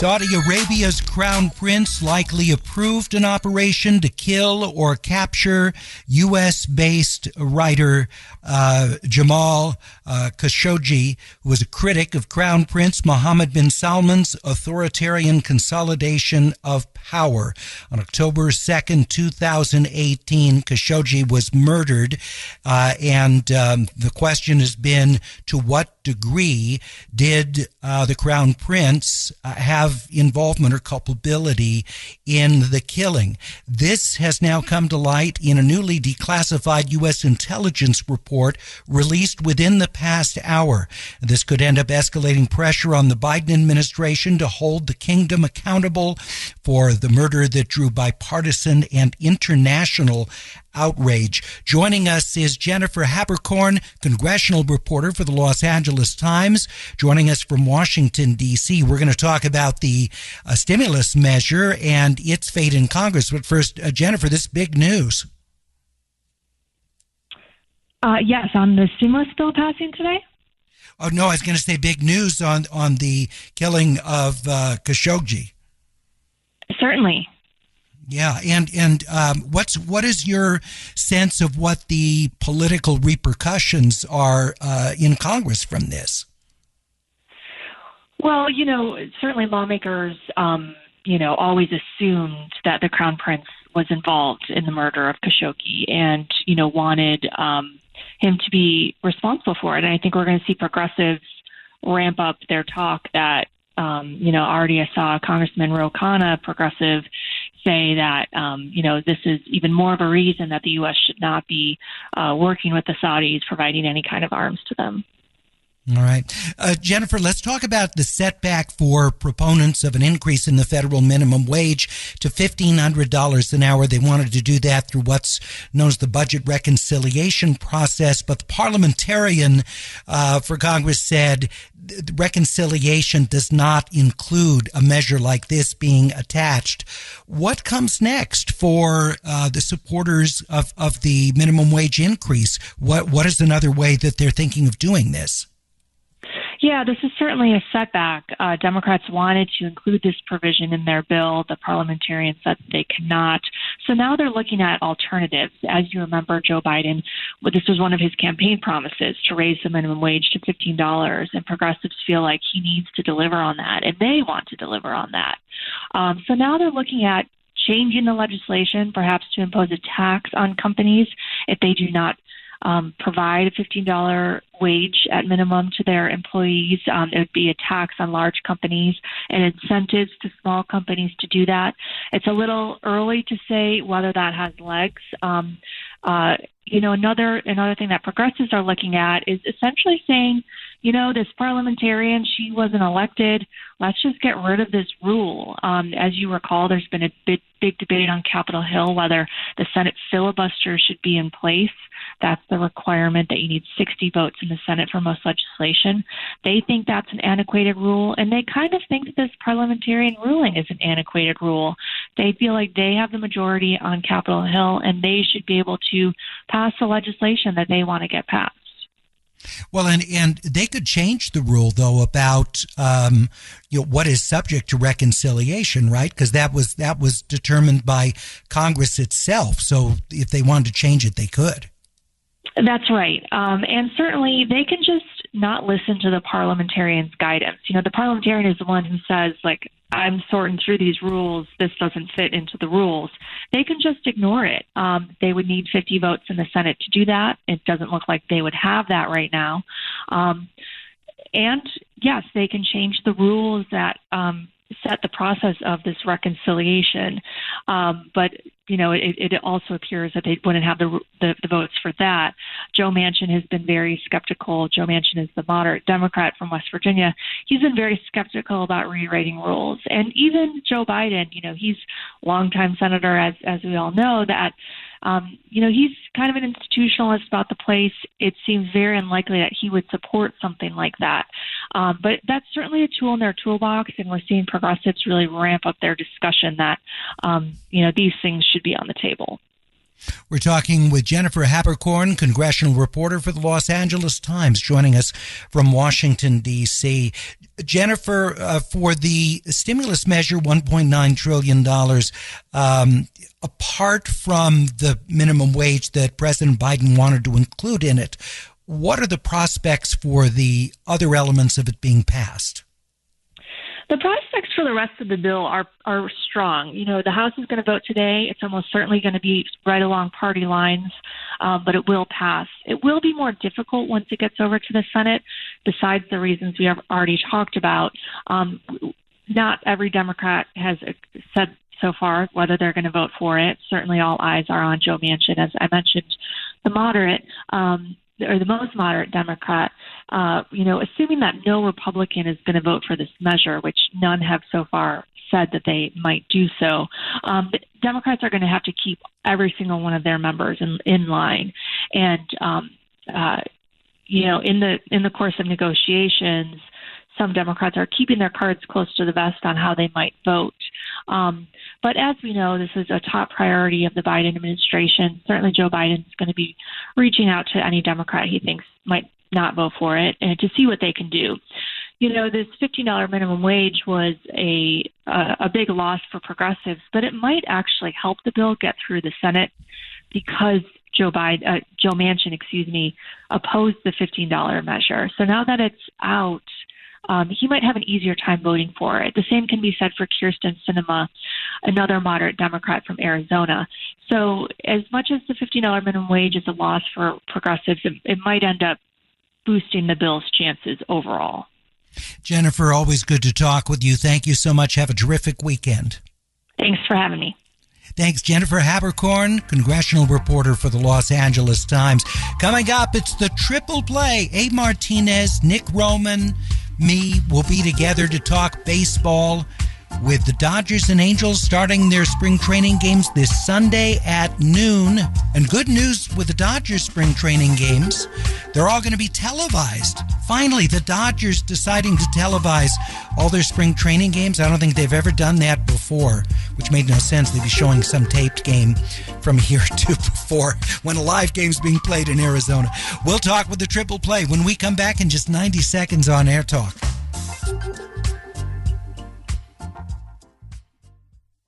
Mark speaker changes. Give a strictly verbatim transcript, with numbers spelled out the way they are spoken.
Speaker 1: Saudi Arabia's crown prince likely approved an operation to kill or capture U S-based writer uh, Jamal uh, Khashoggi, who was a critic of Crown Prince Mohammed bin Salman's authoritarian consolidation of power. On October second, two thousand eighteen, Khashoggi was murdered, uh, and um, the question has been, to what degree did uh, the Crown Prince uh, have involvement or culpability in the killing? This has now come to light in a newly declassified U S intelligence report released within the past hour. This could end up escalating pressure on the Biden administration to hold the kingdom accountable for the murder that drew bipartisan and international outrage. Joining us is Jennifer Haberkorn, congressional reporter for the Los Angeles Times, joining us from Washington, D C. We're going to talk about the uh, stimulus measure and its fate in Congress. But first, uh, Jennifer, this big news.
Speaker 2: Uh, yes, on the stimulus bill passing today?
Speaker 1: Oh, no, I was going to say big news on, on the killing of uh, Khashoggi.
Speaker 2: Certainly.
Speaker 1: Yeah, and and um, what's what is your sense of what the political repercussions are uh, in Congress from this?
Speaker 2: Well, you know, certainly lawmakers, um, you know, always assumed that the Crown Prince was involved in the murder of Khashoggi, and you know, wanted um, him to be responsible for it. And I think we're going to see progressives ramp up their talk. That um, you know, already I saw Congressman Ro Khanna, progressive, say that, um, you know, this is even more of a reason that the U S should not be uh, working with the Saudis, providing any kind of arms to them.
Speaker 1: All right. Uh, Jennifer, let's talk about the setback for proponents of an increase in the federal minimum wage to fifteen hundred dollars an hour. They wanted to do that through what's known as the budget reconciliation process, but the parliamentarian uh, for Congress said reconciliation does not include a measure like this being attached. What comes next for uh, the supporters of, of the minimum wage increase? What What is another way that they're thinking of doing this?
Speaker 2: Yeah, this is certainly a setback. Uh, Democrats wanted to include this provision in their bill. The parliamentarians said they cannot. So now they're looking at alternatives. As you remember, Joe Biden, well, this was one of his campaign promises, to raise the minimum wage to fifteen dollars. And progressives feel like he needs to deliver on that, and they want to deliver on that. Um, so now they're looking at changing the legislation, perhaps to impose a tax on companies if they do not Um, provide a fifteen dollars wage at minimum to their employees. Um, it would be a tax on large companies and incentives to small companies to do that. It's a little early to say whether that has legs. Um, uh, you know, another another thing that progressives are looking at is essentially saying, you know, this parliamentarian, she wasn't elected. Let's just get rid of this rule. Um, as you recall, there's been a big, big debate on Capitol Hill whether the Senate filibuster should be in place. That's the requirement, that you need sixty votes in the Senate for most legislation. They think that's an antiquated rule, and they kind of think that this parliamentarian ruling is an antiquated rule. They feel like they have the majority on Capitol Hill, and they should be able to pass the legislation that they want to get passed.
Speaker 1: Well, and, and they could change the rule, though, about um, you know, what is subject to reconciliation, right? Because that was that was determined by Congress itself. So if they wanted to change it, they could.
Speaker 2: That's right. Um, and certainly they can just not listen to the parliamentarian's guidance. You know, the parliamentarian is the one who says, like, I'm sorting through these rules. This doesn't fit into the rules. They can just ignore it. Um, they would need fifty votes in the Senate to do that. It doesn't look like they would have that right now. Um, and yes, they can change the rules that um, set the process of this reconciliation. Um, but, you know, it, it also appears that they wouldn't have the, the the votes for that. Joe Manchin has been very skeptical. Joe Manchin is the moderate Democrat from West Virginia. He's been very skeptical about rewriting rules. And even Joe Biden, you know, he's a longtime senator, as as we all know, that Um, you know, he's kind of an institutionalist about the place. It seems very unlikely that he would support something like that. Um, but that's certainly a tool in their toolbox, and we're seeing progressives really ramp up their discussion that, um, you know, these things should be on the table.
Speaker 1: We're talking with Jennifer Haberkorn, congressional reporter for the Los Angeles Times, joining us from Washington, D C. Jennifer, uh, for the stimulus measure, one point nine trillion dollars, um, apart from the minimum wage that President Biden wanted to include in it, what are the prospects for the other elements of it being passed?
Speaker 2: The prospects for the rest of the bill are are strong. You know, the House is going to vote today. It's almost certainly going to be right along party lines, uh, but it will pass. It will be more difficult once it gets over to the Senate, besides the reasons we have already talked about. Um, not every Democrat has said so far whether they're going to vote for it. Certainly all eyes are on Joe Manchin, as I mentioned, the moderate, um, or the most moderate Democrat, uh, you know, assuming that no Republican is going to vote for this measure, which none have so far said that they might do so. Um, Democrats are going to have to keep every single one of their members in, in line. And, um, uh, you know, in the in the course of negotiations, some Democrats are keeping their cards close to the vest on how they might vote. Um, but as we know, this is a top priority of the Biden administration. Certainly Joe Biden is going to be reaching out to any Democrat he thinks might not vote for it and to see what they can do. You know, this fifteen dollars minimum wage was a, a, a big loss for progressives, but it might actually help the bill get through the Senate because Joe Biden, uh, Joe Manchin, excuse me, opposed the fifteen dollars measure. So now that it's out, Um, he might have an easier time voting for it. The same can be said for Kyrsten Sinema, another moderate Democrat from Arizona. So as much as the fifteen dollars minimum wage is a loss for progressives, it, it might end up boosting the bill's chances overall.
Speaker 1: Jennifer, always good to talk with you. Thank you so much. Have a terrific weekend.
Speaker 2: Thanks for having me.
Speaker 1: Thanks, Jennifer Haberkorn, congressional reporter for the Los Angeles Times. Coming up, it's the triple play. Abe Martinez, Nick Roman, me will be together to talk baseball with the Dodgers and Angels starting their spring training games this Sunday at noon. And good news with the Dodgers spring training games, they're all going to be televised. Finally, the Dodgers deciding to televise all their spring training games. I don't think they've ever done that before, which made no sense. They'd be showing some taped game from a year or two before when a live game's being played in Arizona. We'll talk with the triple play when we come back in just ninety seconds on Air Talk.